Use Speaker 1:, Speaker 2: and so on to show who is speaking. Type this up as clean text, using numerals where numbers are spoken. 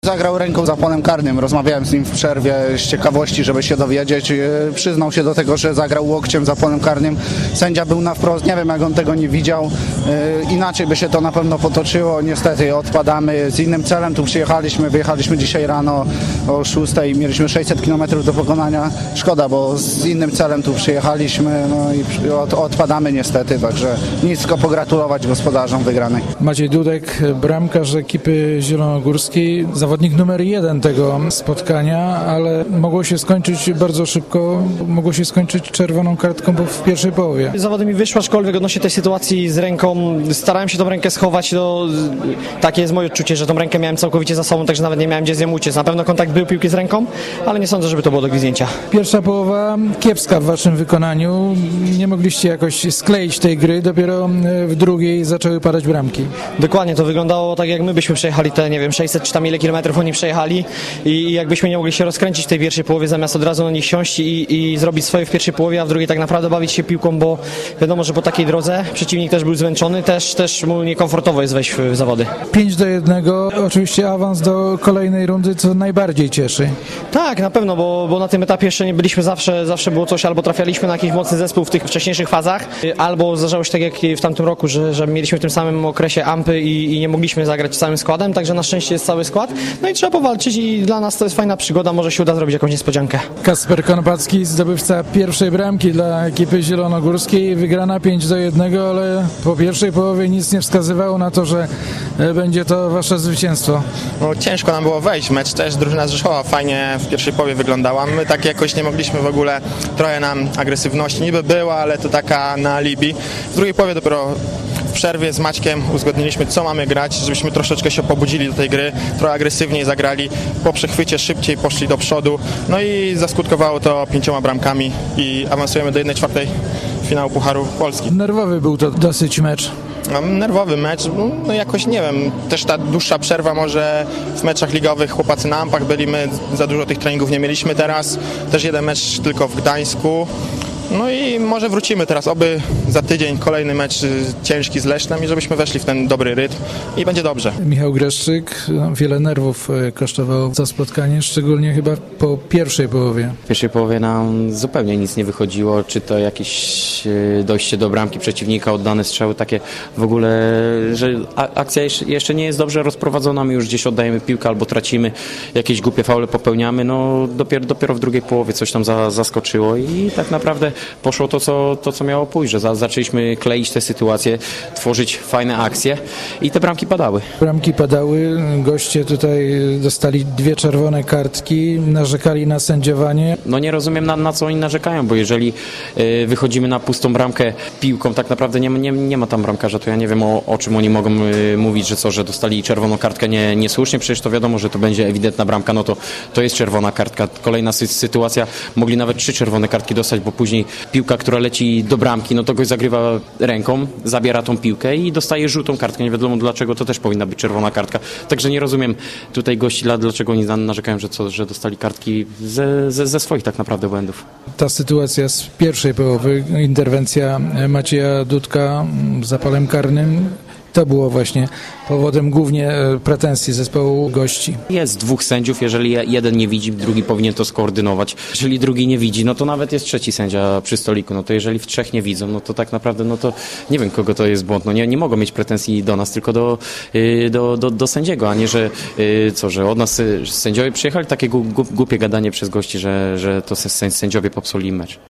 Speaker 1: Zagrał ręką za polem karnym. Rozmawiałem z nim w przerwie z ciekawości, żeby się dowiedzieć. Przyznał się do tego, że zagrał łokciem za polem karnym. Sędzia był na wprost. Nie wiem, jak on tego nie widział. Inaczej by się to na pewno potoczyło. Niestety odpadamy z innym celem. Tu przyjechaliśmy, wyjechaliśmy dzisiaj rano o 6. Mieliśmy 600 km do pokonania. Szkoda, bo z innym celem tu przyjechaliśmy. No i odpadamy niestety. Także nic, tylko pogratulować gospodarzom wygranej.
Speaker 2: Maciej Dudek, bramkarz ekipy zielonogórskiej. Zawodnik numer 1 tego spotkania, ale mogło się skończyć bardzo szybko, mogło się skończyć czerwoną kartką w pierwszej połowie.
Speaker 3: Zawody mi wyszło, aczkolwiek odnośnie tej sytuacji z ręką starałem się tą rękę schować, takie jest moje odczucie, że tą rękę miałem całkowicie za sobą, także nawet nie miałem gdzie z nią uciec. Na pewno kontakt był piłki z ręką, ale nie sądzę, żeby to było do gwizdnięcia.
Speaker 2: Pierwsza połowa kiepska w waszym wykonaniu, nie mogliście jakoś skleić tej gry, dopiero w drugiej zaczęły padać bramki.
Speaker 3: Dokładnie, to wyglądało tak, jak my byśmy przejechali te, nie wiem, 600 czy tam ile kilometrów oni przejechali i jakbyśmy nie mogli się rozkręcić w tej pierwszej połowie, zamiast od razu na nich siąść i zrobić swoje w pierwszej połowie, a w drugiej tak naprawdę bawić się piłką, bo wiadomo, że po takiej drodze przeciwnik też był zmęczony, też mu niekomfortowo jest wejść w zawody.
Speaker 2: 5-1, oczywiście awans do kolejnej rundy, co najbardziej cieszy.
Speaker 3: Tak, na pewno, bo na tym etapie jeszcze nie byliśmy, zawsze było coś, albo trafialiśmy na jakiś mocny zespół w tych wcześniejszych fazach, albo zdarzało się tak jak w tamtym roku, że mieliśmy w tym samym okresie ampy i nie mogliśmy zagrać całym składem, także na szczęście jest cały skład. No i trzeba powalczyć i dla nas to jest fajna przygoda, może się uda zrobić jakąś niespodziankę.
Speaker 2: Kasper Konopacki, zdobywca pierwszej bramki dla ekipy zielonogórskiej, wygrana 5-1, ale po pierwszej połowie nic nie wskazywało na to, że będzie to wasze zwycięstwo.
Speaker 4: No, ciężko nam było wejść w mecz, też drużyna z Rzeszowa fajnie w pierwszej połowie wyglądała. My tak jakoś nie mogliśmy w ogóle, trochę nam agresywności niby była, ale to taka na alibi. W drugiej połowie dopiero w przerwie z Maćkiem uzgodniliśmy, co mamy grać, żebyśmy troszeczkę się pobudzili do tej gry, trochę agresywniej zagrali, po przechwycie szybciej poszli do przodu, no i zaskutkowało to 5 bramkami i awansujemy do 1/4 finału Pucharu Polski.
Speaker 2: Nerwowy był to dosyć mecz.
Speaker 4: Nerwowy mecz, no jakoś nie wiem, też ta dłuższa przerwa może w meczach ligowych, chłopacy na ampach byli, my za dużo tych treningów nie mieliśmy teraz, też jeden mecz tylko w Gdańsku. No i może wrócimy teraz, oby za tydzień kolejny mecz ciężki z Lesznem i żebyśmy weszli w ten dobry rytm i będzie dobrze.
Speaker 2: Michał Greszczyk, wiele nerwów kosztowało to spotkanie, szczególnie chyba po pierwszej połowie.
Speaker 5: W pierwszej połowie nam zupełnie nic nie wychodziło, czy to jakieś dojście do bramki przeciwnika, oddane strzały takie w ogóle, że akcja jeszcze nie jest dobrze rozprowadzona, my już gdzieś oddajemy piłkę albo tracimy, jakieś głupie faule popełniamy, no dopiero w drugiej połowie coś tam zaskoczyło i tak naprawdę poszło to, co miało pójść, że zaczęliśmy kleić te sytuacje, tworzyć fajne akcje i te bramki padały.
Speaker 2: Bramki padały, goście tutaj dostali 2 czerwone kartki, narzekali na sędziowanie.
Speaker 5: No nie rozumiem na co oni narzekają, bo jeżeli wychodzimy na pustą bramkę piłką, tak naprawdę nie ma tam bramkarza, to ja nie wiem o czym oni mogą mówić, że dostali czerwoną kartkę niesłusznie, przecież to wiadomo, że to będzie ewidentna bramka, no to jest czerwona kartka. Kolejna sytuacja, mogli nawet 3 czerwone kartki dostać, bo później piłka, która leci do bramki, no to goś zagrywa ręką, zabiera tą piłkę i dostaje żółtą kartkę. Nie wiadomo dlaczego, to też powinna być czerwona kartka. Także nie rozumiem tutaj gości, dlaczego oni narzekają, że dostali kartki ze swoich tak naprawdę błędów.
Speaker 2: Ta sytuacja z pierwszej połowy, interwencja Macieja Dudka za polem karnym, to było właśnie powodem głównie pretensji zespołu gości.
Speaker 5: Jest 2 sędziów, jeżeli jeden nie widzi, drugi powinien to skoordynować. Jeżeli drugi nie widzi, no to nawet jest 3 sędzia przy stoliku. No to jeżeli w 3 nie widzą, no to tak naprawdę, no to nie wiem, kogo to jest błąd. No nie mogą mieć pretensji do nas, tylko do sędziego, a nie, że od nas sędziowie przyjechali. Takie głupie gadanie przez gości, że to sędziowie popsuli mecz.